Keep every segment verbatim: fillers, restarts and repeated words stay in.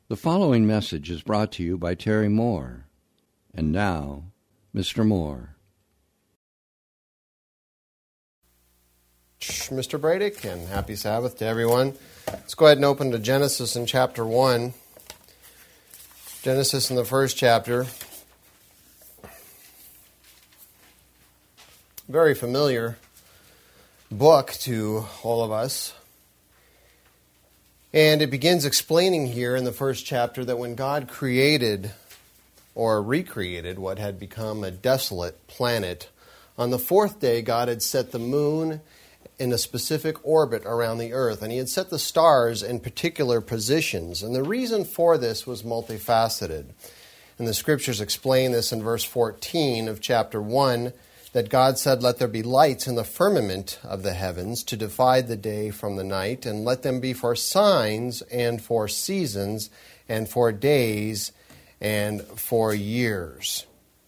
The following message is brought to you by Terry Moore. And now, Mister Moore. Mister Bradick, and happy Sabbath to everyone. Let's go ahead and open to Genesis in chapter one. Genesis in the first chapter. Very familiar book to all of us. And it begins explaining here in the first chapter that when God created or recreated what had become a desolate planet, on the fourth day God had set the moon in a specific orbit around the earth, and he had set the stars in particular positions. And the reason for this was multifaceted. And the scriptures explain this in verse fourteen of chapter one, that God said, "Let there be lights in the firmament of the heavens to divide the day from the night, and let them be for signs and for seasons and for days and for years."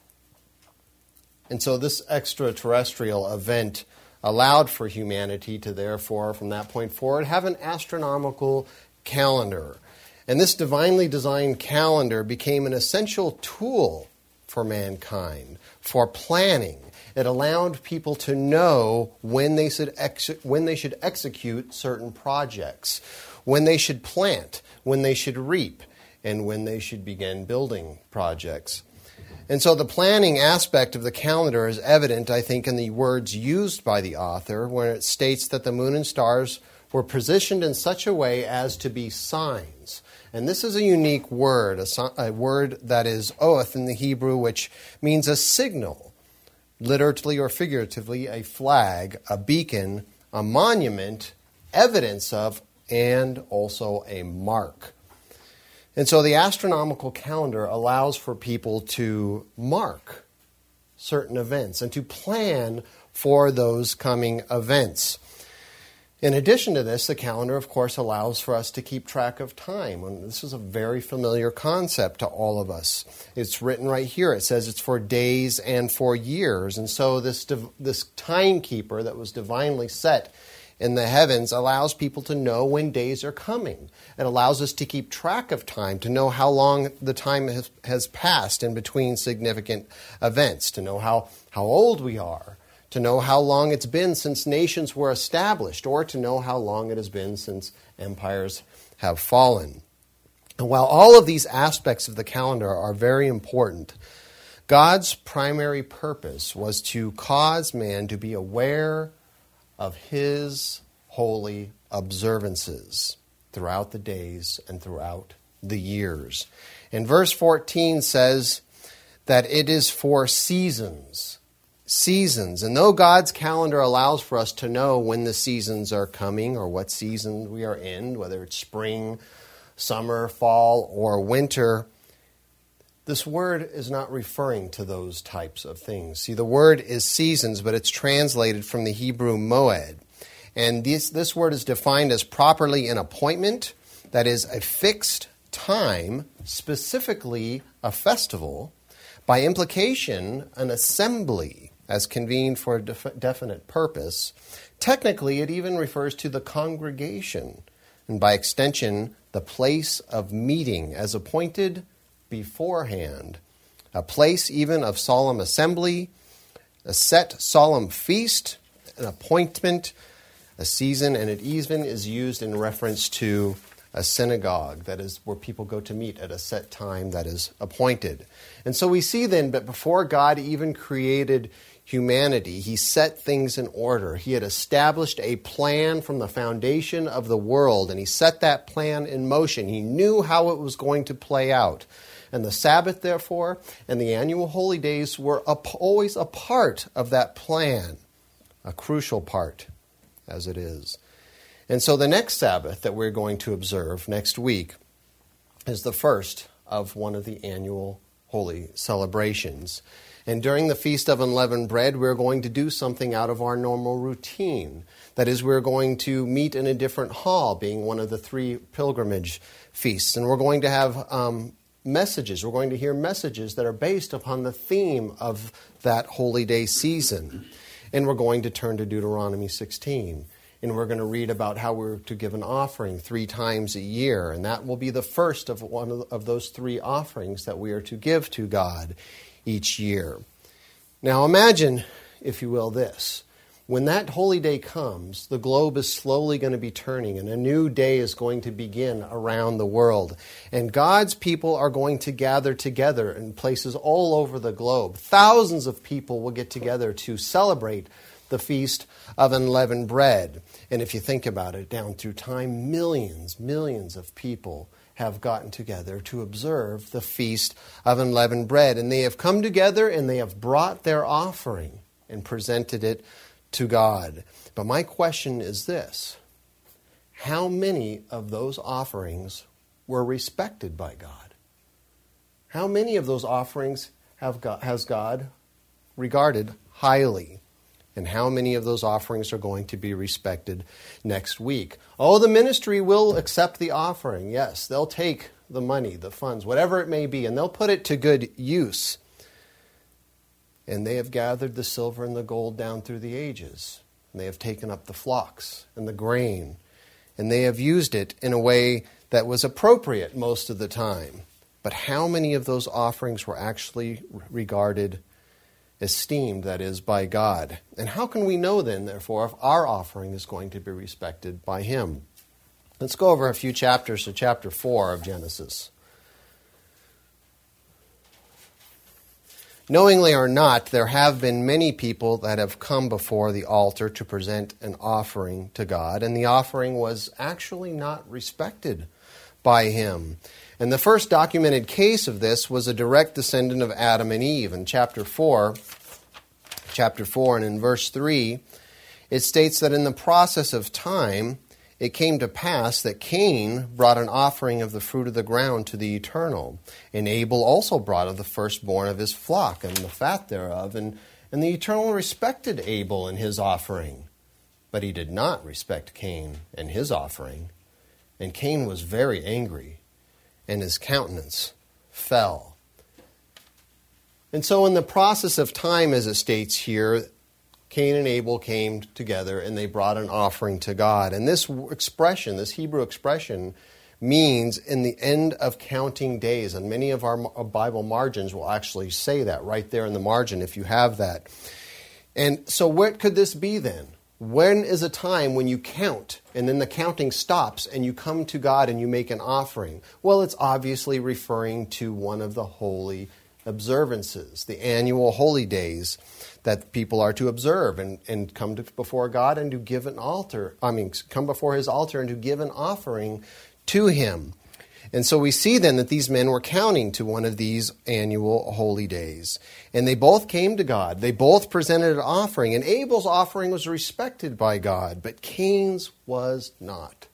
And so this extraterrestrial event allowed for humanity to therefore, from that point forward, have an astronomical calendar. And this divinely designed calendar became an essential tool for mankind, for planning. It allowed people to know when they should ex- when they should execute certain projects, when they should plant, when they should reap, and when they should begin building projects. And so the planning aspect of the calendar is evident, I think, in the words used by the author, where it states that the moon and stars were positioned in such a way as to be signs. And this is a unique word, a, a word that is oath in the Hebrew, which means a signal. Literally or figuratively, a flag, a beacon, a monument, evidence of, and also a mark. And so the astronomical calendar allows for people to mark certain events and to plan for those coming events. In addition to this, the calendar, of course, allows for us to keep track of time. And this is a very familiar concept to all of us. It's written right here. It says it's for days and for years. And so this this timekeeper that was divinely set in the heavens allows people to know when days are coming. It allows us to keep track of time, to know how long the time has, has passed in between significant events, to know how, how old we are, to know how long it's been since nations were established, or to know how long it has been since empires have fallen. And while all of these aspects of the calendar are very important, God's primary purpose was to cause man to be aware of his holy observances throughout the days and throughout the years. And verse fourteen says that it is for seasons. Seasons. And though God's calendar allows for us to know when the seasons are coming or what season we are in, whether it's spring, summer, fall, or winter, this word is not referring to those types of things. See, the word is seasons, but it's translated from the Hebrew moed. And this, this word is defined as properly an appointment, that is a fixed time, specifically a festival, by implication an assembly, as convened for a def- definite purpose. Technically, it even refers to the congregation, and by extension, the place of meeting as appointed beforehand. A place even of solemn assembly, a set solemn feast, an appointment, a season, and it even is used in reference to a synagogue, that is where people go to meet at a set time that is appointed. And so we see then that before God even created humanity, he set things in order. He had established a plan from the foundation of the world, and he set that plan in motion. He knew how it was going to play out. And the Sabbath, therefore, and the annual holy days were always a part of that plan, a crucial part, as it is. And so the next Sabbath that we're going to observe next week is the first of one of the annual holy celebrations. And during the Feast of Unleavened Bread, we're going to do something out of our normal routine. That is, we're going to meet in a different hall, being one of the three pilgrimage feasts. And we're going to have um, messages. We're going to hear messages that are based upon the theme of that holy day season. And we're going to turn to Deuteronomy sixteen. And we're going to read about how we're to give an offering three times a year. And that will be the first of one of, of those three offerings that we are to give to God each year. Now imagine, if you will, this. When that holy day comes, the globe is slowly going to be turning and a new day is going to begin around the world. And God's people are going to gather together in places all over the globe. Thousands of people will get together to celebrate the Feast of Unleavened Bread. And if you think about it, down through time, millions, millions of people have gotten together to observe the Feast of Unleavened Bread. And they have come together and they have brought their offering and presented it to God. But my question is this: how many of those offerings were respected by God? How many of those offerings have God, has God regarded highly? And how many of those offerings are going to be respected next week? Oh, the ministry will accept the offering. Yes, they'll take the money, the funds, whatever it may be, and they'll put it to good use. And they have gathered the silver and the gold down through the ages. And they have taken up the flocks and the grain. And they have used it in a way that was appropriate most of the time. But how many of those offerings were actually regarded, esteemed, that is, by God? And how can we know then, therefore, if our offering is going to be respected by Him? Let's go over a few chapters to chapter four of Genesis. Knowingly or not, there have been many people that have come before the altar to present an offering to God, and the offering was actually not respected by Him. And the first documented case of this was a direct descendant of Adam and Eve. In chapter four, chapter four, and in verse three, it states that in the process of time, it came to pass that Cain brought an offering of the fruit of the ground to the Eternal. And Abel also brought of the firstborn of his flock and the fat thereof. And, and the Eternal respected Abel and his offering. But He did not respect Cain and his offering. And Cain was very angry, and his countenance fell. And so in the process of time, as it states here, Cain and Abel came together and they brought an offering to God. And this expression, this Hebrew expression, means in the end of counting days. And many of our Bible margins will actually say that right there in the margin if you have that. And so what could this be then? When is a time when you count and then the counting stops and you come to God and you make an offering? Well, it's obviously referring to one of the holy observances, the annual holy days that people are to observe and, and come to, before God and to give an altar, I mean, come before His altar and to give an offering to Him. And so we see then that these men were counting to one of these annual holy days. And they both came to God. They both presented an offering. And Abel's offering was respected by God, but Cain's was not.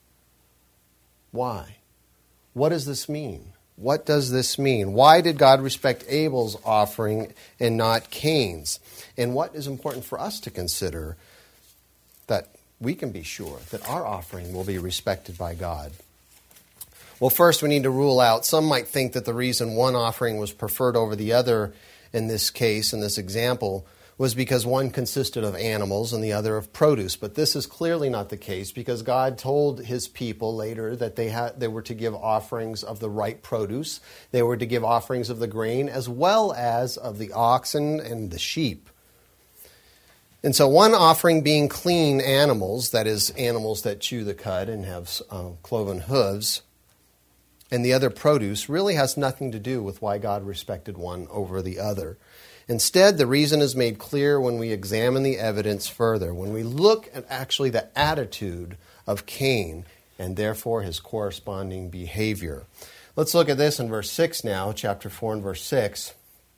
Why? What does this mean? What does this mean? Why did God respect Abel's offering and not Cain's? And what is important for us to consider that we can be sure that our offering will be respected by God? Well, first we need to rule out, some might think that the reason one offering was preferred over the other in this case, in this example, was because one consisted of animals and the other of produce. But this is clearly not the case, because God told His people later that they had they were to give offerings of the right produce. They were to give offerings of the grain as well as of the oxen and the sheep. And so one offering being clean animals, that is, animals that chew the cud and have uh, cloven hooves, and the other produce really has nothing to do with why God respected one over the other. Instead, the reason is made clear when we examine the evidence further, when we look at actually the attitude of Cain and therefore his corresponding behavior. Let's look at this in verse six now, chapter four and verse six.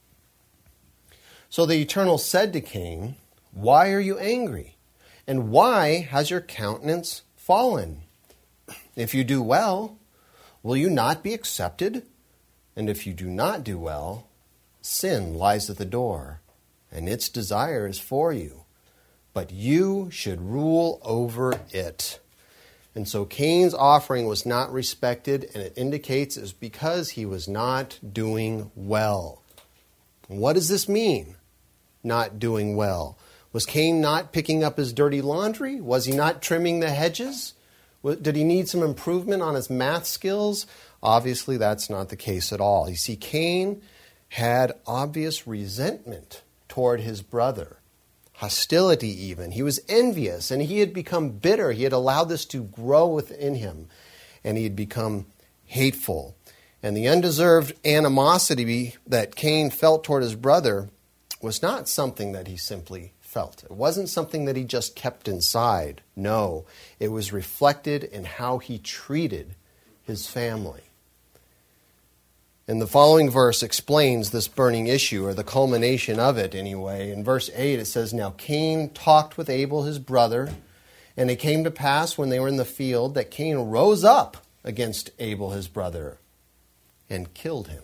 So the Eternal said to Cain, "Why are you angry? And why has your countenance fallen? If you do well, will you not be accepted? And if you do not do well, sin lies at the door, and its desire is for you, but you should rule over it." And so Cain's offering was not respected, and it indicates it was because he was not doing well. And what does this mean, not doing well? Was Cain not picking up his dirty laundry? Was he not trimming the hedges? Did he need some improvement on his math skills? Obviously, that's not the case at all. You see, Cain had obvious resentment toward his brother, hostility even. He was envious, and he had become bitter. He had allowed this to grow within him, and he had become hateful. And the undeserved animosity that Cain felt toward his brother was not something that he simply felt. It wasn't something that he just kept inside. No, it was reflected in how he treated his family. And the following verse explains this burning issue, or the culmination of it anyway. In verse eight it says, "Now Cain talked with Abel his brother, and it came to pass when they were in the field that Cain rose up against Abel his brother and killed him."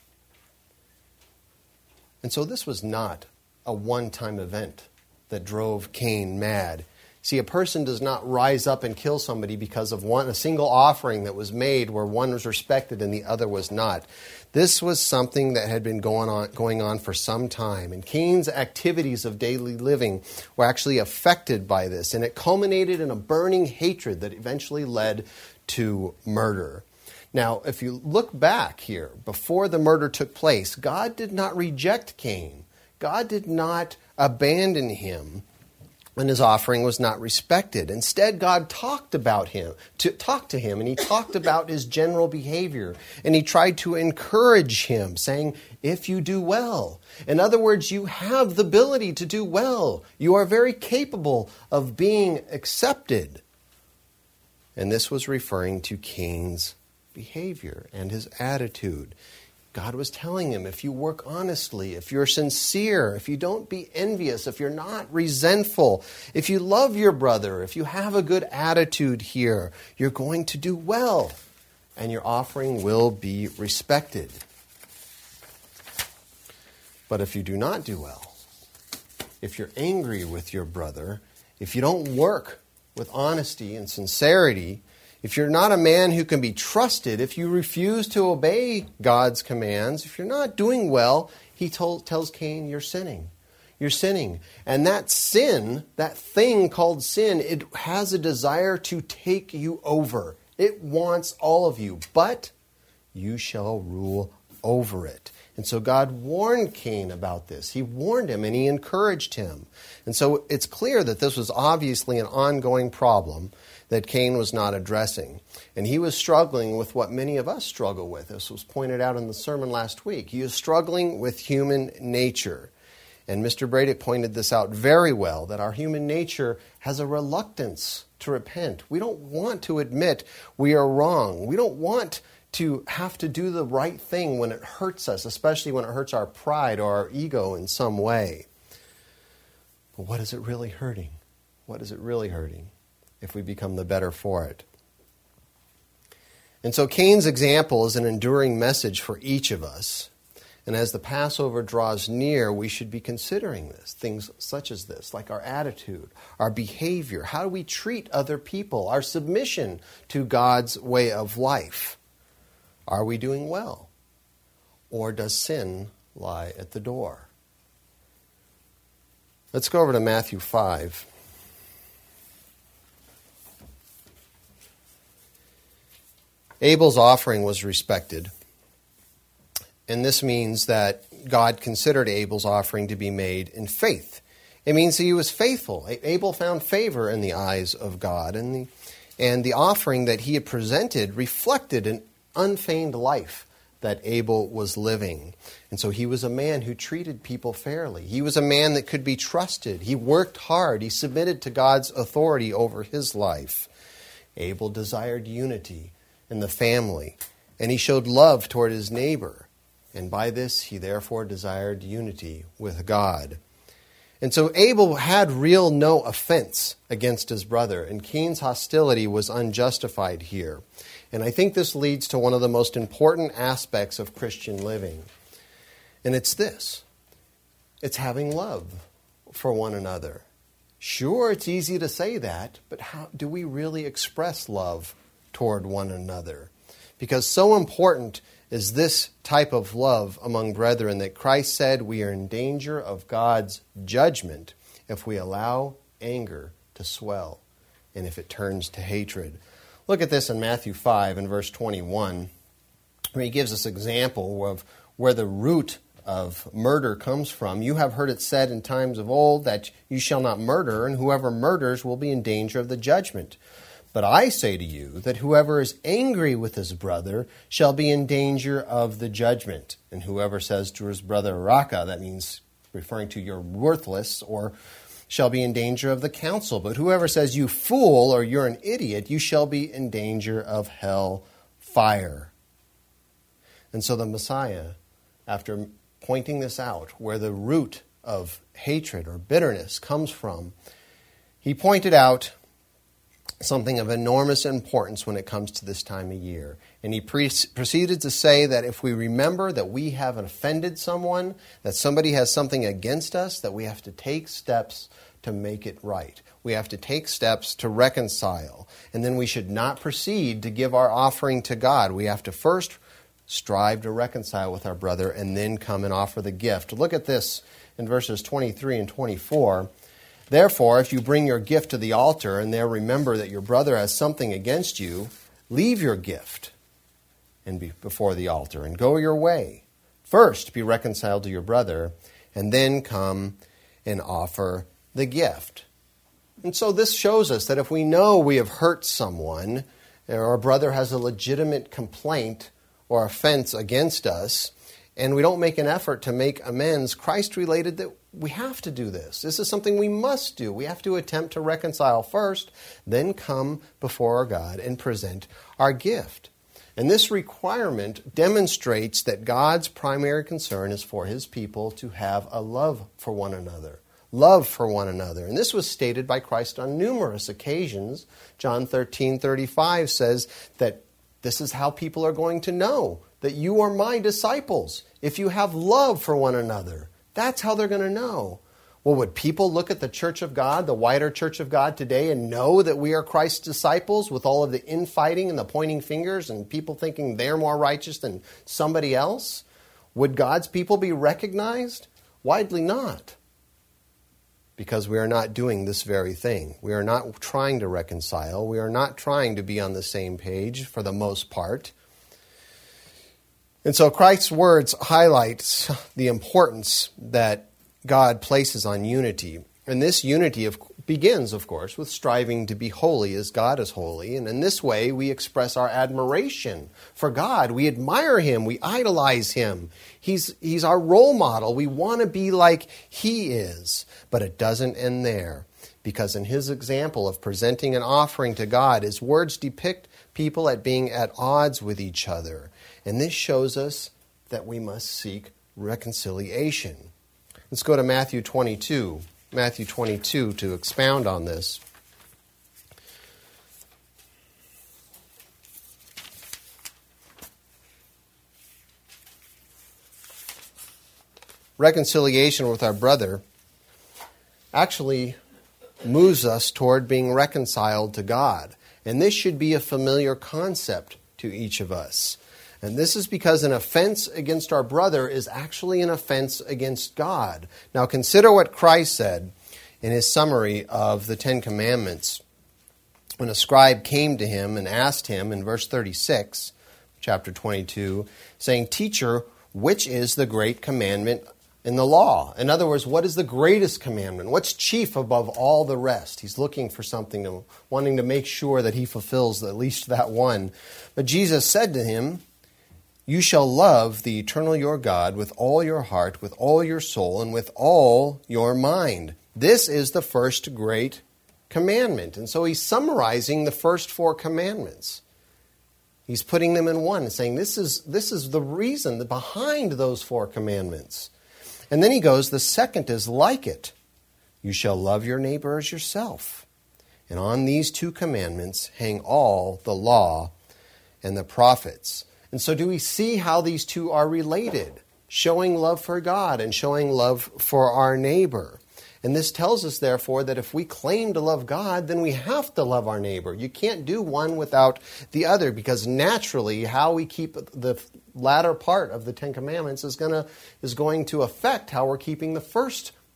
And so this was not a one-time event that drove Cain mad. See, a person does not rise up and kill somebody because of one a single offering that was made where one was respected and the other was not. This was something that had been going on going on for some time. And Cain's activities of daily living were actually affected by this. And it culminated in a burning hatred that eventually led to murder. Now, if you look back here, before the murder took place, God did not reject Cain. God did not abandon him when his offering was not respected. Instead, God talked about him, to talk to him, and he talked about his general behavior, and he tried to encourage him, saying, "If you do well." In other words, you have the ability to do well. You are very capable of being accepted. And this was referring to Cain's behavior and his attitude. God was telling him, if you work honestly, if you're sincere, if you don't be envious, if you're not resentful, if you love your brother, if you have a good attitude here, you're going to do well, and your offering will be respected. But if you do not do well, if you're angry with your brother, if you don't work with honesty and sincerity, if you're not a man who can be trusted, if you refuse to obey God's commands, if you're not doing well, he told, tells Cain, you're sinning. You're sinning. And that sin, that thing called sin, it has a desire to take you over. It wants all of you, but you shall rule over it. And so God warned Cain about this. He warned him and he encouraged him. And so it's clear that this was obviously an ongoing problem that Cain was not addressing. And he was struggling with what many of us struggle with. This was pointed out in the sermon last week. He was struggling with human nature. And Mister Bradick pointed this out very well, that our human nature has a reluctance to repent. We don't want to admit we are wrong. We don't want to have to do the right thing when it hurts us, especially when it hurts our pride or our ego in some way. But what is it really hurting? What is it really hurting if we become the better for it? And so Cain's example is an enduring message for each of us. And as the Passover draws near, we should be considering this, things such as this, like our attitude, our behavior, how do we treat other people, our submission to God's way of life. Are we doing well? Or does sin lie at the door? Let's go over to Matthew five. Abel's offering was respected. And this means that God considered Abel's offering to be made in faith. It means that he was faithful. Abel found favor in the eyes of God. And the, and the offering that he had presented reflected an unfeigned life that Abel was living. And so he was a man who treated people fairly. He was a man that could be trusted. He worked hard. He submitted to God's authority over his life. Abel desired unity in the family, and he showed love toward his neighbor. And by this, he therefore desired unity with God. And so Abel had real no offense against his brother, and Cain's hostility was unjustified here. And I think this leads to one of the most important aspects of Christian living. And it's this. It's having love for one another. Sure, it's easy to say that, but how do we really express love toward one another? Because so important is this type of love among brethren that Christ said we are in danger of God's judgment if we allow anger to swell and if it turns to hatred. Look at this in Matthew five and verse twenty-one, where he gives us an example of where the root of murder comes from. You have heard it said in times of old that you shall not murder, and whoever murders will be in danger of the judgment. But I say to you that whoever is angry with his brother shall be in danger of the judgment. And whoever says to his brother, Raka, that means referring to you're worthless, or shall be in danger of the council. But whoever says you fool or you're an idiot, you shall be in danger of hell fire. And so the Messiah, after pointing this out, where the root of hatred or bitterness comes from, he pointed out something of enormous importance when it comes to this time of year. And he pre- proceeded to say that if we remember that we have offended someone, that somebody has something against us, that we have to take steps to make it right. We have to take steps to reconcile. And then we should not proceed to give our offering to God. We have to first strive to reconcile with our brother and then come and offer the gift. Look at this in verses twenty-three and twenty-four. Therefore, if you bring your gift to the altar and there remember that your brother has something against you, leave your gift and be before the altar and go your way. First, be reconciled to your brother, and then come and offer the gift. And so this shows us that if we know we have hurt someone, or our brother has a legitimate complaint or offense against us, and we don't make an effort to make amends, Christ related that we have to do this. This is something we must do. We have to attempt to reconcile first, then come before our God and present our gift. And this requirement demonstrates that God's primary concern is for his people to have a love for one another. Love for one another. And this was stated by Christ on numerous occasions. John thirteen thirty-five says that this is how people are going to know that you are my disciples, if you have love for one another. That's how they're going to know. Well, would people look at the Church of God, the wider Church of God today, and know that we are Christ's disciples with all of the infighting and the pointing fingers and people thinking they're more righteous than somebody else? Would God's people be recognized? Widely not. Because we are not doing this very thing. We are not trying to reconcile. We are not trying to be on the same page for the most part. And so Christ's words highlight the importance that God places on unity. And this unity of, begins, of course, with striving to be holy as God is holy. And in this way, we express our admiration for God. We admire him. We idolize him. He's, he's our role model. We want to be like he is. But it doesn't end there. Because in his example of presenting an offering to God, his words depict people at being at odds with each other. And this shows us that we must seek reconciliation. Let's go to Matthew twenty-two. Matthew twenty-two to expound on this. Reconciliation with our brother actually moves us toward being reconciled to God. And this should be a familiar concept to each of us. And this is because an offense against our brother is actually an offense against God. Now consider what Christ said in his summary of the Ten Commandments. When a scribe came to him and asked him in verse thirty-six, chapter twenty-two, saying, "Teacher, which is the great commandment in the law?" In other words, what is the greatest commandment? What's chief above all the rest? He's looking for something, to, wanting to make sure that he fulfills at least that one. But Jesus said to him, "You shall love the eternal your God with all your heart, with all your soul, and with all your mind. This is the first great commandment." And so he's summarizing the first four commandments. He's putting them in one and saying this is, this is the reason behind those four commandments. And then he goes, the second is like it. You shall love your neighbor as yourself. And on these two commandments hang all the law and the prophets. And so do we see how these two are related? Showing love for God and showing love for our neighbor. And this tells us, therefore, that if we claim to love God, then we have to love our neighbor. You can't do one without the other, because naturally how we keep the latter part of the Ten Commandments is, gonna, is going to affect how we're keeping the first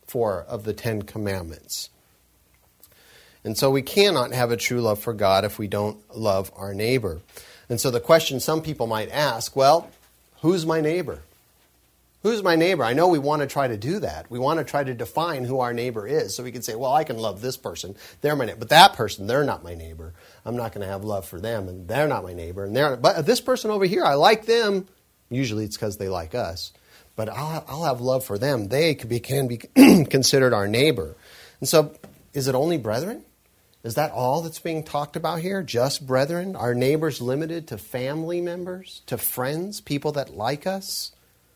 four of the Ten Commandments. And so we cannot have a true love for God if we don't love our neighbor. And so the question some people might ask, well, who's my neighbor? Who's my neighbor? I know we want to try to do that. We want to try to define who our neighbor is. So we can say, well, I can love this person. They're my neighbor. But that person, they're not my neighbor. I'm not going to have love for them, and they're not my neighbor. And they're, but this person over here, I like them. Usually it's because they like us. But I'll, I'll have love for them. They can be, can be considered our neighbor. And so is it only brethren? Is that all that's being talked about here? Just brethren? Are neighbors limited to family members, to friends, people that like us?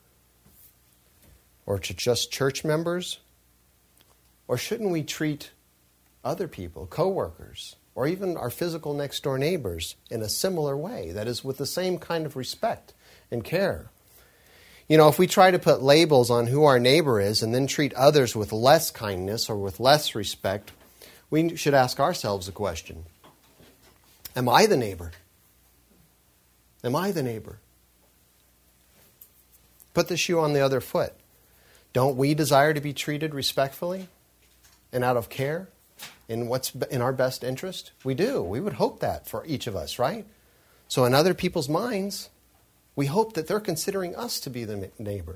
Or to just church members? Or shouldn't we treat other people, co-workers, or even our physical next-door neighbors in a similar way, that is, with the same kind of respect and care? You know, if we try to put labels on who our neighbor is and then treat others with less kindness or with less respect, we should ask ourselves a question. Am I the neighbor? Am I the neighbor? Put the shoe on the other foot. Don't we desire to be treated respectfully and out of care in what's in our best interest? We do. We would hope that for each of us, right? So in other people's minds, we hope that they're considering us to be the neighbor.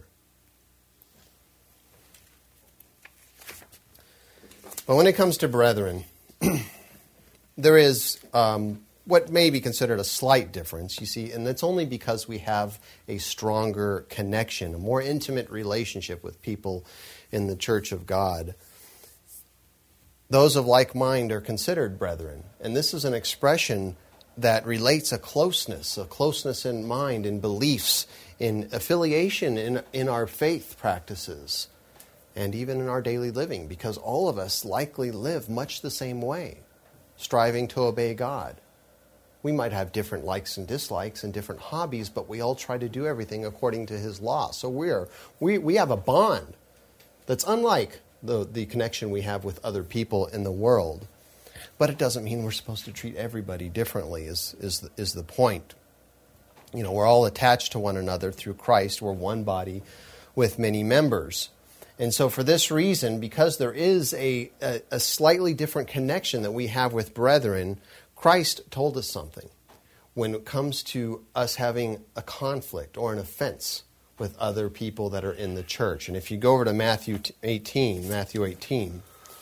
But when it comes to brethren, there is um, what may be considered a slight difference, you see, and it's only because we have a stronger connection, a more intimate relationship with people in the church of God. Those of like mind are considered brethren, and this is an expression that relates a closeness, a closeness in mind, in beliefs, in affiliation, in, in our faith practices, and even in our daily living, because all of us likely live much the same way, striving to obey God. We might have different likes and dislikes and different hobbies, but we all try to do everything according to His law. So we're, we we have a bond that's unlike the, the connection we have with other people in the world. But it doesn't mean we're supposed to treat everybody differently, is, is, the, is the point. You know, we're all attached to one another through Christ. We're one body with many members. And so for this reason, because there is a, a, a slightly different connection that we have with brethren, Christ told us something when it comes to us having a conflict or an offense with other people that are in the church. And if you go over to Matthew eighteen, Matthew eighteen,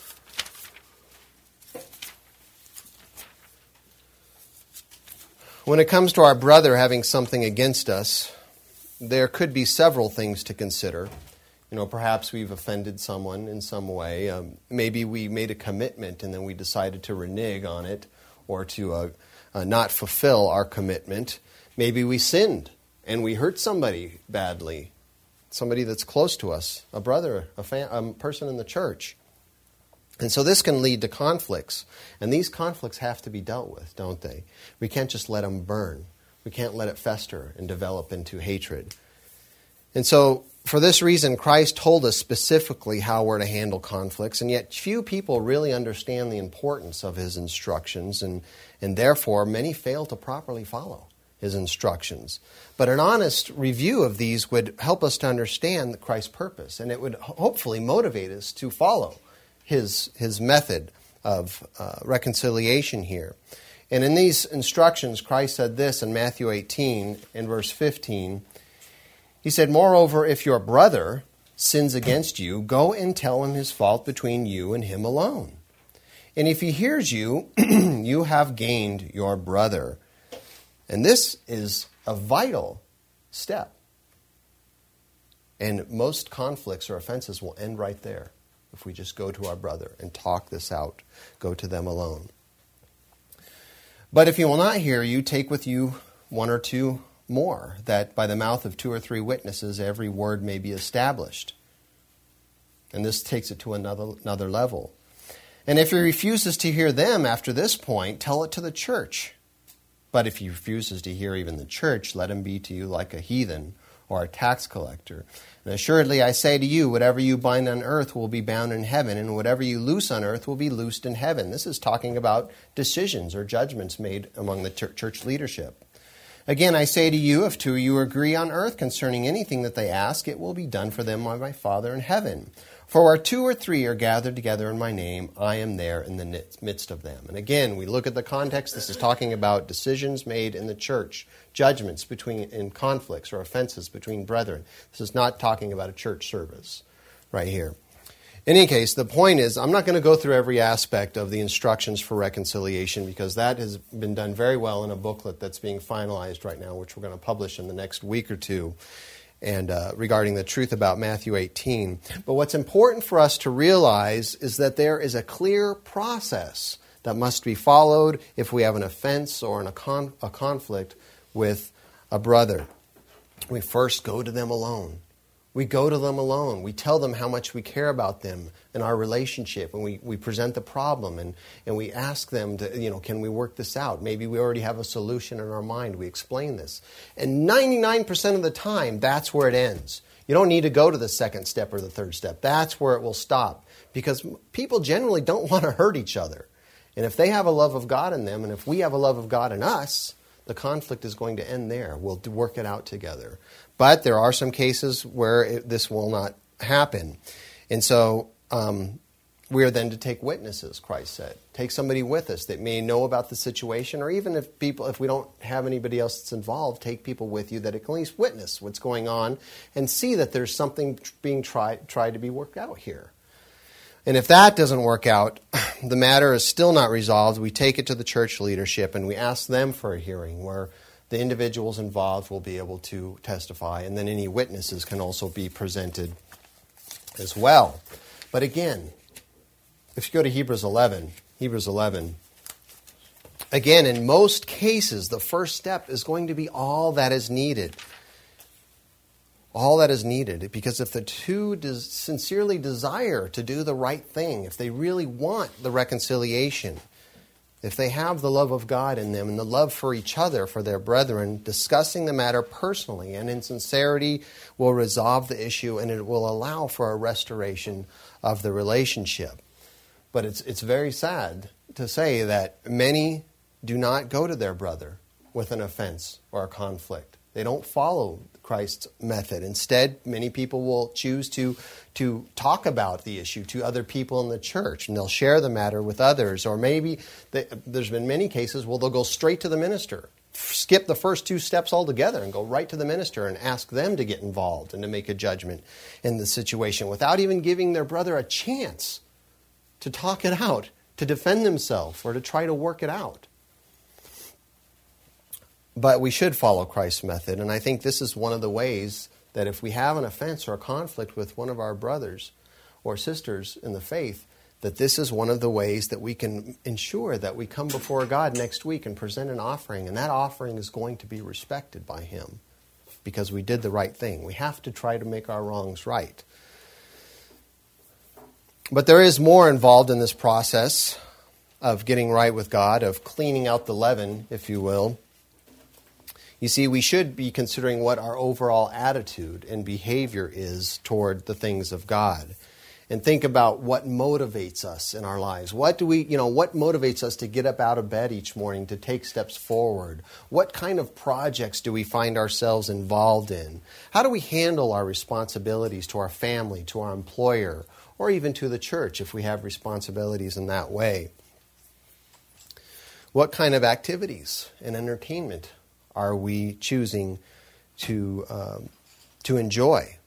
when it comes to our brother having something against us, there could be several things to consider. You know, perhaps we've offended someone in some way. Um, maybe we made a commitment and then we decided to renege on it, or to uh, uh, not fulfill our commitment. Maybe we sinned and we hurt somebody badly, somebody that's close to us, a brother, a, fam- a person in the church. And so this can lead to conflicts. And these conflicts have to be dealt with, don't they? We can't just let them burn. We can't let it fester and develop into hatred. And so for this reason, Christ told us specifically how we're to handle conflicts, and yet few people really understand the importance of His instructions, and, and therefore many fail to properly follow His instructions. But an honest review of these would help us to understand Christ's purpose, and it would hopefully motivate us to follow His, his method of uh, reconciliation here. And in these instructions, Christ said this in Matthew eighteen, in verse fifteen, He said, "Moreover, if your brother sins against you, go and tell him his fault between you and him alone. And if he hears you, you have gained your brother." And this is a vital step. And most conflicts or offenses will end right there if we just go to our brother and talk this out, go to them alone. But if he will not hear you, take with you one or two more, that by the mouth of two or three witnesses every word may be established. And this takes it to another, another level. And if he refuses to hear them after this point, tell it to the church. But if he refuses to hear even the church, let him be to you like a heathen or a tax collector. And assuredly I say to you, whatever you bind on earth will be bound in heaven, and whatever you loose on earth will be loosed in heaven. This is talking about decisions or judgments made among the church leadership. Again, I say to you, if two of you agree on earth concerning anything that they ask, it will be done for them by my Father in heaven. For where two or three are gathered together in my name, I am there in the midst of them. And again, we look at the context. This is talking about decisions made in the church, judgments between in conflicts or offenses between brethren. This is not talking about a church service right here. In any case, the point is, I'm not going to go through every aspect of the instructions for reconciliation because that has been done very well in a booklet that's being finalized right now, which we're going to publish in the next week or two, and uh, regarding the truth about Matthew eighteen. But what's important for us to realize is that there is a clear process that must be followed if we have an offense or an, a, con- a conflict with a brother. We first go to them alone. We go to them alone. We tell them how much we care about them and our relationship, and we, we present the problem, and, and we ask them to, you know, can we work this out? Maybe we already have a solution in our mind. We explain this. And ninety-nine percent of the time, that's where it ends. You don't need to go to the second step or the third step. That's where it will stop, because people generally don't want to hurt each other. And if they have a love of God in them, and if we have a love of God in us, the conflict is going to end there. We'll work it out together. But there are some cases where it, this will not happen. And so um, we are then to take witnesses, Christ said. Take somebody with us that may know about the situation, or even if people, if we don't have anybody else that's involved, take people with you that can at least witness what's going on and see that there's something being tried, tried to be worked out here. And if that doesn't work out, the matter is still not resolved. We take it to the church leadership and we ask them for a hearing where the individuals involved will be able to testify, and then any witnesses can also be presented as well. But again, if you go to Hebrews eleven, Hebrews eleven, again, in most cases, the first step is going to be all that is needed. All that is needed, because if the two des- sincerely desire to do the right thing, if they really want the reconciliation, if they have the love of God in them and the love for each other, for their brethren, discussing the matter personally and in sincerity will resolve the issue, and it will allow for a restoration of the relationship. But it's it's very sad to say that many do not go to their brother with an offense or a conflict. They don't follow Christ's method. Instead, many people will choose to, to talk about the issue to other people in the church, and they'll share the matter with others. Or maybe they, there's been many cases where they'll go straight to the minister, skip the first two steps altogether and go right to the minister and ask them to get involved and to make a judgment in the situation without even giving their brother a chance to talk it out, to defend themselves, or to try to work it out. But we should follow Christ's method, and I think this is one of the ways that if we have an offense or a conflict with one of our brothers or sisters in the faith, that this is one of the ways that we can ensure that we come before God next week and present an offering, and that offering is going to be respected by Him because we did the right thing. We have to try to make our wrongs right. But there is more involved in this process of getting right with God, of cleaning out the leaven, if you will. You see, we should be considering what our overall attitude and behavior is toward the things of God, and think about what motivates us in our lives. What do we, you know, what motivates us to get up out of bed each morning to take steps forward? What kind of projects do we find ourselves involved in? How do we handle our responsibilities to our family, to our employer, or even to the church if we have responsibilities in that way? What kind of activities and entertainment are we choosing to um, to enjoy?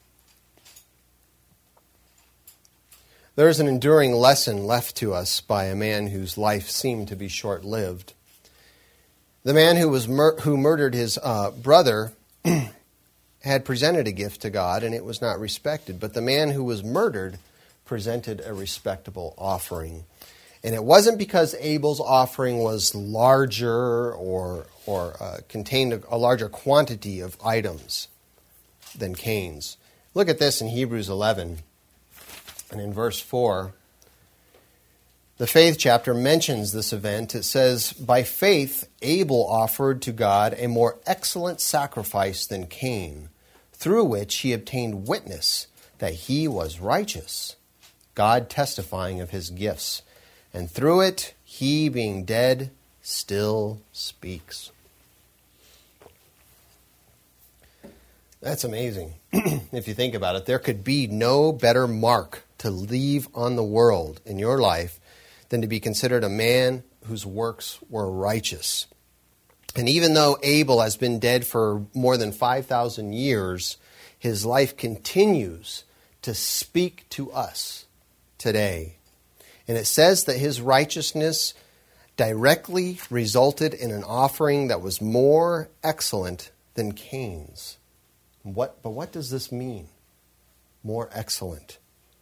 There is an enduring lesson left to us by a man whose life seemed to be short-lived. The man who was mur- who murdered his uh, brother had presented a gift to God, and it was not respected. But the man who was murdered presented a respectable offering. And it wasn't because Abel's offering was larger or or uh, contained a, a larger quantity of items than Cain's. Look at this in Hebrews eleven, and in verse four. The faith chapter mentions this event. It says, "By faith Abel offered to God a more excellent sacrifice than Cain, through which he obtained witness that he was righteous, God testifying of his gifts. And through it, he, being dead, still speaks." That's amazing. If you think about it, there could be no better mark to leave on the world in your life than to be considered a man whose works were righteous. And even though Abel has been dead for more than five thousand years, his life continues to speak to us today. And it says that his righteousness directly resulted in an offering that was more excellent than Cain's. What, but what does this mean? More excellent.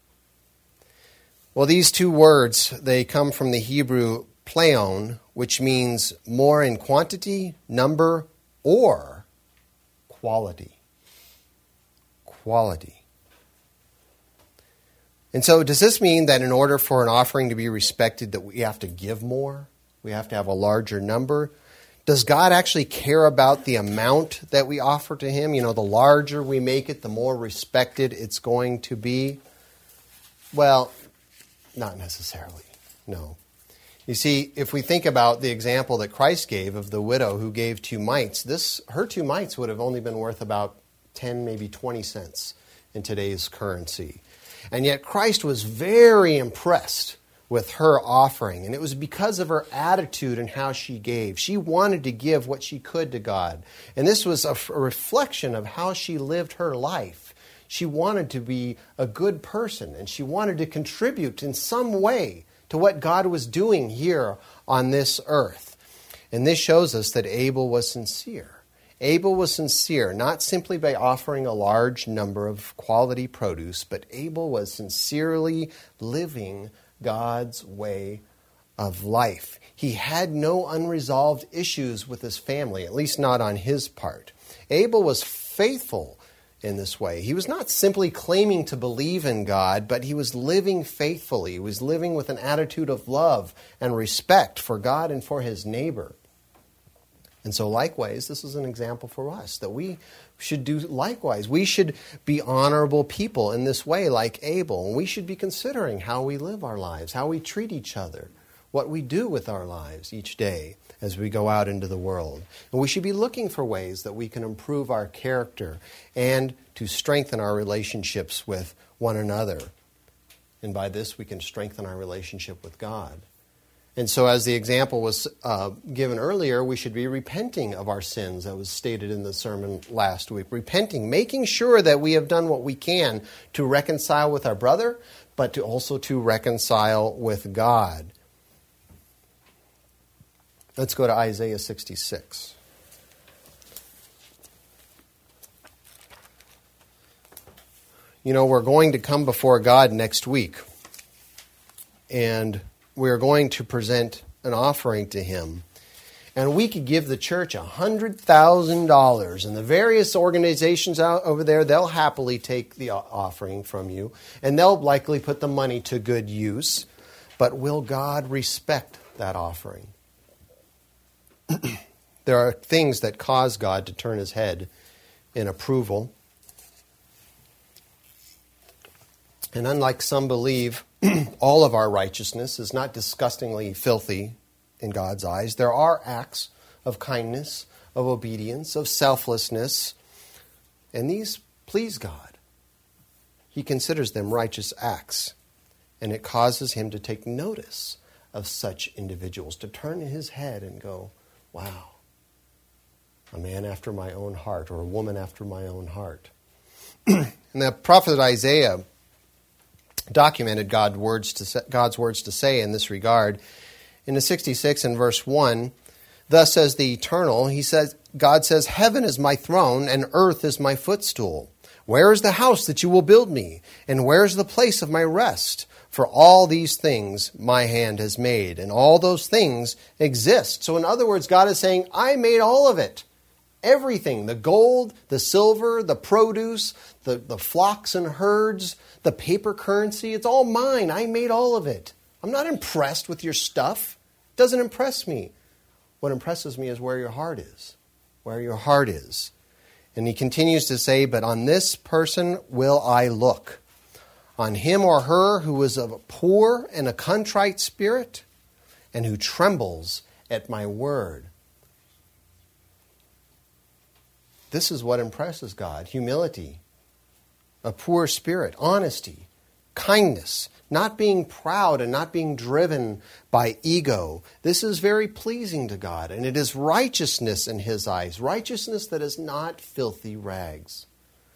Well, these two words, they come from the Hebrew pleon, which means more in quantity, number, or quality. Quality. And so does this mean that in order for an offering to be respected that we have to give more? We have to have a larger number? Does God actually care about the amount that we offer to him? You know, the larger we make it, the more respected it's going to be? Well, not necessarily, no. You see, if we think about the example that Christ gave of the widow who gave two mites, this her two mites would have only been worth about ten, maybe twenty cents in today's currency. And yet Christ was very impressed with her offering. And it was because of her attitude and how she gave. She wanted to give what she could to God. And this was a, a reflection of how she lived her life. She wanted to be a good person, and she wanted to contribute in some way to what God was doing here on this earth. And this shows us that Abel was sincere. Abel was sincere, not simply by offering a large number of quality produce, but Abel was sincerely living God's way of life. He had no unresolved issues with his family, at least not on his part. Abel was faithful in this way. He was not simply claiming to believe in God, but he was living faithfully. He was living with an attitude of love and respect for God and for his neighbor. And so likewise, this is an example for us, that we should do likewise. We should be honorable people in this way like Abel. And we should be considering how we live our lives, how we treat each other, what we do with our lives each day as we go out into the world. And we should be looking for ways that we can improve our character and to strengthen our relationships with one another. And by this, we can strengthen our relationship with God. And so as the example was uh, given earlier, we should be repenting of our sins, that was stated in the sermon last week. Repenting, making sure that we have done what we can to reconcile with our brother, but to also to reconcile with God. Let's go to Isaiah sixty-six. You know, we're going to come before God next week, and we're going to present an offering to him. And we could give the church one hundred thousand dollars. And the various organizations out over there, they'll happily take the offering from you. And they'll likely put the money to good use. But will God respect that offering? There are things that cause God to turn his head in approval. And unlike some believe, all of our righteousness is not disgustingly filthy in God's eyes. There are acts of kindness, of obedience, of selflessness, and these please God. He considers them righteous acts, and it causes him to take notice of such individuals, to turn his head and go, wow, a man after my own heart, or a woman after my own heart. And the prophet Isaiah documented God's words to say, God's words to say in this regard. In the sixty-six and verse one, thus says the Eternal, he says, God says, heaven is my throne and earth is my footstool. Where is the house that you will build me? And where is the place of my rest? For all these things my hand has made, and all those things exist. So in other words, God is saying, I made all of it. Everything, the gold, the silver, the produce, the, the flocks and herds, the paper currency, it's all mine. I made all of it. I'm not impressed with your stuff. It doesn't impress me. What impresses me is where your heart is, where your heart is. And he continues to say, but on this person will I look, on him or her who is of a poor and a contrite spirit, and who trembles at my word. this is what impresses God: humility, a poor spirit, honesty, kindness, not being proud and not being driven by ego. This is very pleasing to God, and it is righteousness in His eyes, righteousness that is not filthy rags.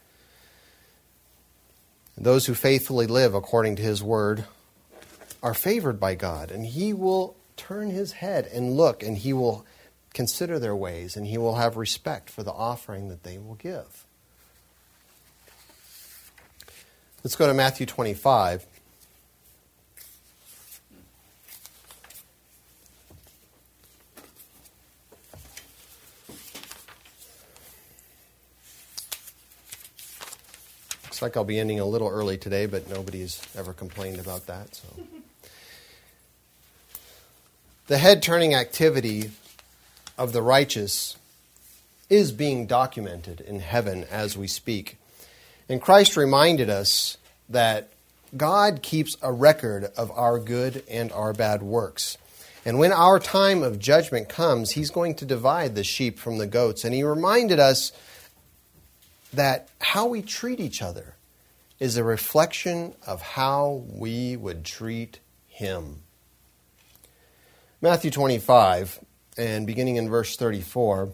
And those who faithfully live according to His word are favored by God, and He will turn His head and look, and He will consider their ways, and He will have respect for the offering that they will give. Let's go to Matthew twenty-five. Looks like I'll be ending a little early today, but nobody's ever complained about that. So, the head-turning activity of the righteous is being documented in heaven as we speak. And Christ reminded us that God keeps a record of our good and our bad works. And when our time of judgment comes, He's going to divide the sheep from the goats. And He reminded us that how we treat each other is a reflection of how we would treat Him. Matthew twenty-five, and beginning in verse thirty-four,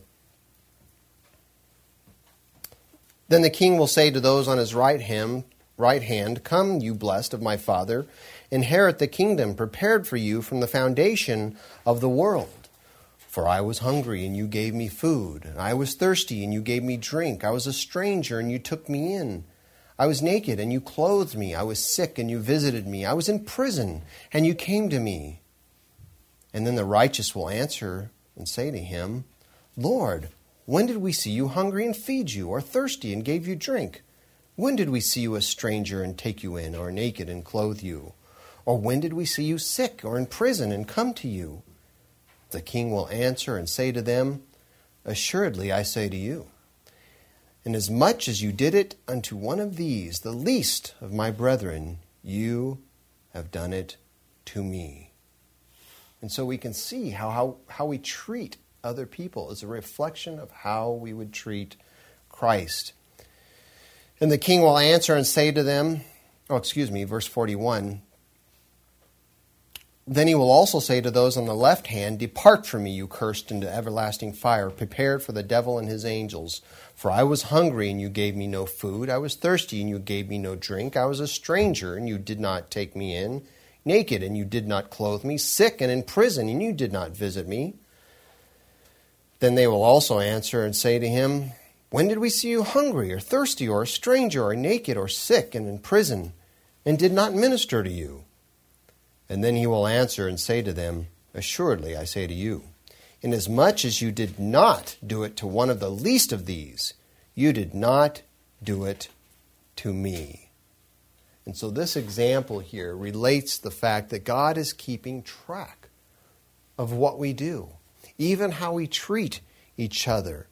"Then the king will say to those on his right hand, right hand, 'Come, you blessed of my Father, inherit the kingdom prepared for you from the foundation of the world. For I was hungry, and you gave me food. And I was thirsty, and you gave me drink. I was a stranger, and you took me in. I was naked, and you clothed me. I was sick, and you visited me. I was in prison, and you came to me.' And then the righteous will answer and say to Him, 'Lord, when did we see you hungry and feed you, or thirsty and gave you drink? When did we see you a stranger and take you in, or naked and clothe you? Or when did we see you sick or in prison and come to you?' The king will answer and say to them, 'Assuredly I say to you, inasmuch as you did it unto one of these, the least of my brethren, you have done it to me.'" And so we can see how, how, how we treat other people is a reflection of how we would treat Christ. And the king will answer and say to them, oh, excuse me, verse forty-one, "Then He will also say to those on the left hand, 'Depart from me, you cursed, into everlasting fire, prepared for the devil and his angels. For I was hungry, and you gave me no food. I was thirsty, and you gave me no drink. I was a stranger, and you did not take me in. Naked, and you did not clothe me. Sick and in prison, and you did not visit me.' Then they will also answer and say to Him, 'When did we see you hungry, or thirsty, or a stranger, or naked, or sick, and in prison, and did not minister to you?' And then He will answer and say to them, 'Assuredly I say to you, inasmuch as you did not do it to one of the least of these, you did not do it to me.'" And so this example here relates the fact that God is keeping track of what we do, even how we treat each other.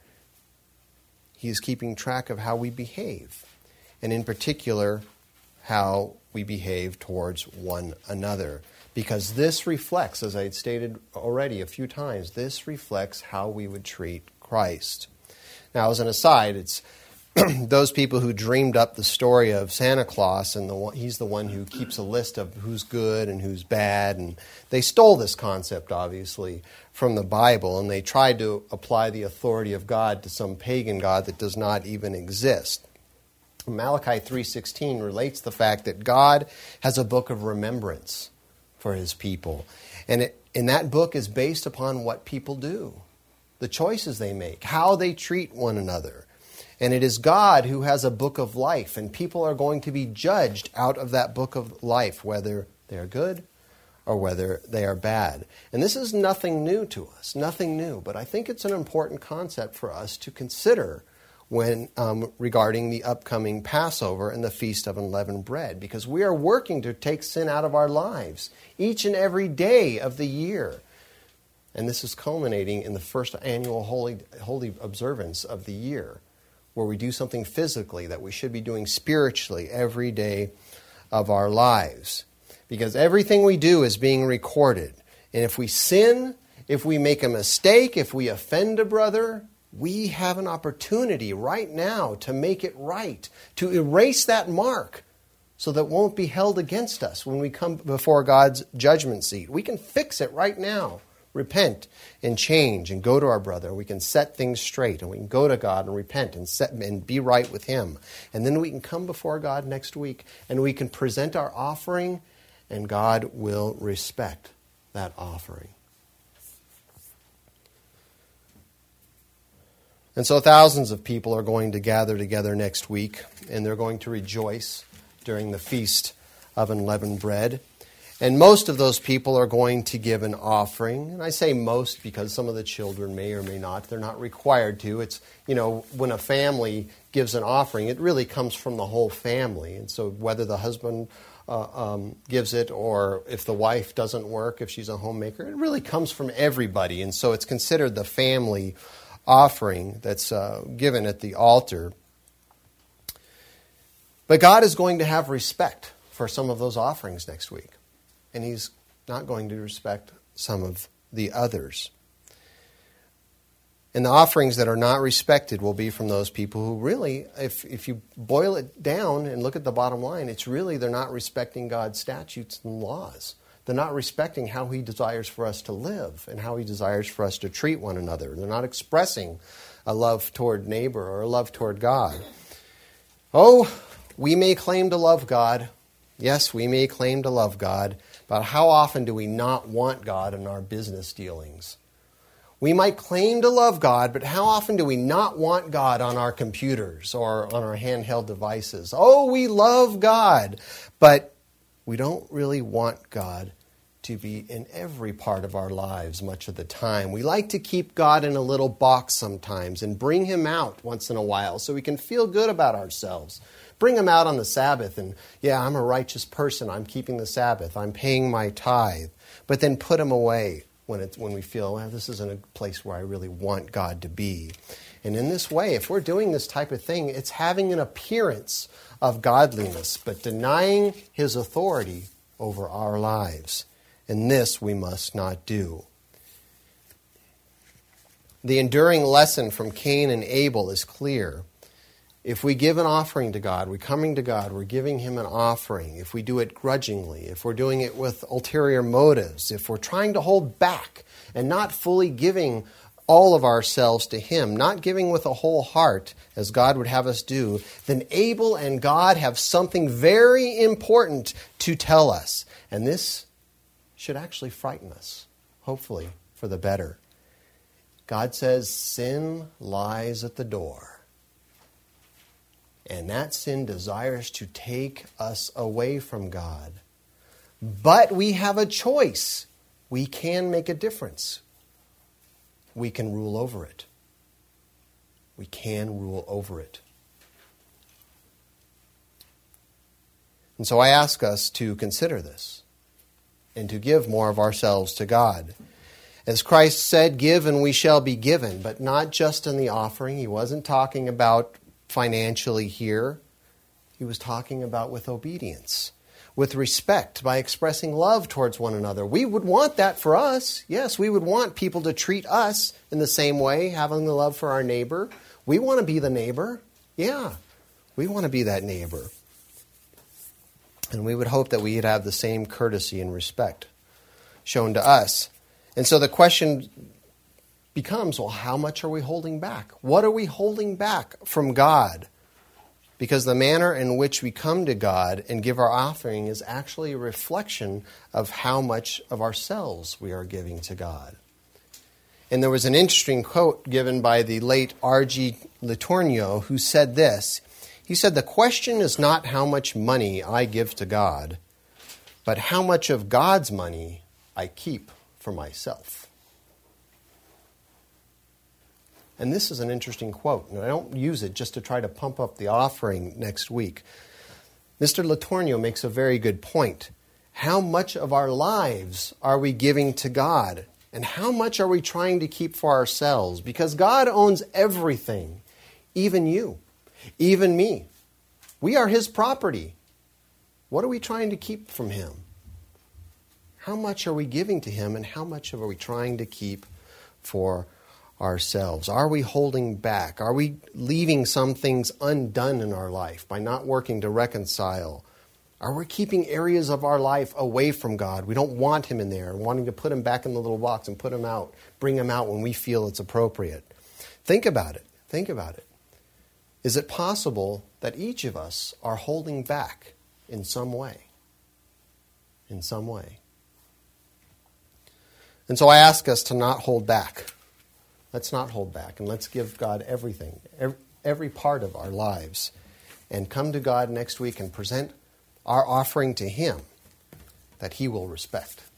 He is keeping track of how we behave, and in particular, how we behave towards one another. Because this reflects, as I had stated already a few times, this reflects how we would treat Christ. Now, as an aside, it's those people who dreamed up the story of Santa Claus, and the one, he's the one who keeps a list of who's good and who's bad, and they stole this concept, obviously, from the Bible, and they tried to apply the authority of God to some pagan god that does not even exist. Malachi three sixteen relates the fact that God has a book of remembrance for His people, and it, and that book is based upon what people do, the choices they make, how they treat one another. And it is God who has a book of life, and people are going to be judged out of that book of life, whether they are good or whether they are bad. And this is nothing new to us, nothing new, but I think it's an important concept for us to consider when um, regarding the upcoming Passover and the Feast of Unleavened Bread, because we are working to take sin out of our lives each and every day of the year. And this is culminating in the first annual holy, holy observance of the year, where we do something physically that we should be doing spiritually every day of our lives. Because everything we do is being recorded. And if we sin, if we make a mistake, if we offend a brother, we have an opportunity right now to make it right, to erase that mark so that it won't be held against us when we come before God's judgment seat. We can fix it right now. Repent and change and go to our brother. We can set things straight and we can go to God and repent and set and be right with him. And then we can come before God next week and we can present our offering and God will respect that offering. And so thousands of people are going to gather together next week, and they're going to rejoice during the Feast of Unleavened Bread. And most of those people are going to give an offering. And I say most because some of the children may or may not. They're not required to. It's, you know, when a family gives an offering, it really comes from the whole family. And so whether the husband uh, um, gives it or if the wife doesn't work, if she's a homemaker, it really comes from everybody. And so it's considered the family offering that's uh, given at the altar. But God is going to have respect for some of those offerings next week. And he's not going to respect some of the others. And the offerings that are not respected will be from those people who really, if, if you boil it down and look at the bottom line, it's really they're not respecting God's statutes and laws. They're not respecting how he desires for us to live and how he desires for us to treat one another. They're not expressing a love toward neighbor or a love toward God. Oh, we may claim to love God. Yes, we may claim to love God. But how often do we not want God in our business dealings? We might claim to love God, but how often do we not want God on our computers or on our handheld devices? Oh, we love God, but we don't really want God to be in every part of our lives much of the time. We like to keep God in a little box sometimes and bring him out once in a while so we can feel good about ourselves. Bring him out on the Sabbath and, yeah, I'm a righteous person. I'm keeping the Sabbath. I'm paying my tithe. But then put him away when it's, when we feel, well, this isn't a place where I really want God to be. And in this way, if we're doing this type of thing, it's having an appearance of godliness, but denying his authority over our lives. And this we must not do. The enduring lesson from Cain and Abel is clear. If we give an offering to God, we're coming to God, we're giving him an offering. If we do it grudgingly, if we're doing it with ulterior motives, if we're trying to hold back and not fully giving all of ourselves to him, not giving with a whole heart as God would have us do, then Abel and God have something very important to tell us. And this should actually frighten us, hopefully for the better. God says sin lies at the door. And that sin desires to take us away from God. But we have a choice. We can make a difference. We can rule over it. We can rule over it. And so I ask us to consider this and to give more of ourselves to God. As Christ said, give and we shall be given, but not just in the offering. He wasn't talking about financially here. He was talking about with obedience, with respect, by expressing love towards one another. We would want that for us. Yes, we would want people to treat us in the same way, having the love for our neighbor. We want to be the neighbor. Yeah, we want to be that neighbor. And we would hope that we'd have the same courtesy and respect shown to us. And so the question becomes, well, how much are we holding back? What are we holding back from God? Because the manner in which we come to God and give our offering is actually a reflection of how much of ourselves we are giving to God. And there was an interesting quote given by the late R G Litornio, who said this. He said, "The question is not how much money I give to God, but how much of God's money I keep for myself." And this is an interesting quote, and I don't use it just to try to pump up the offering next week. Mister Litornio makes a very good point. How much of our lives are we giving to God? And how much are we trying to keep for ourselves? Because God owns everything, even you, even me. We are his property. What are we trying to keep from him? How much are we giving to him, and how much are we trying to keep for ourselves? Are we holding back? Are we leaving some things undone in our life by not working to reconcile? Are we keeping areas of our life away from God? We don't want him in there, wanting to put him back in the little box and put him out, bring him out when we feel it's appropriate. Think about it. Think about it. Is it possible that each of us are holding back in some way? In some way. And so I ask us to not hold back. Let's not hold back, and let's give God everything, every, every part of our lives, and come to God next week and present our offering to him that he will respect.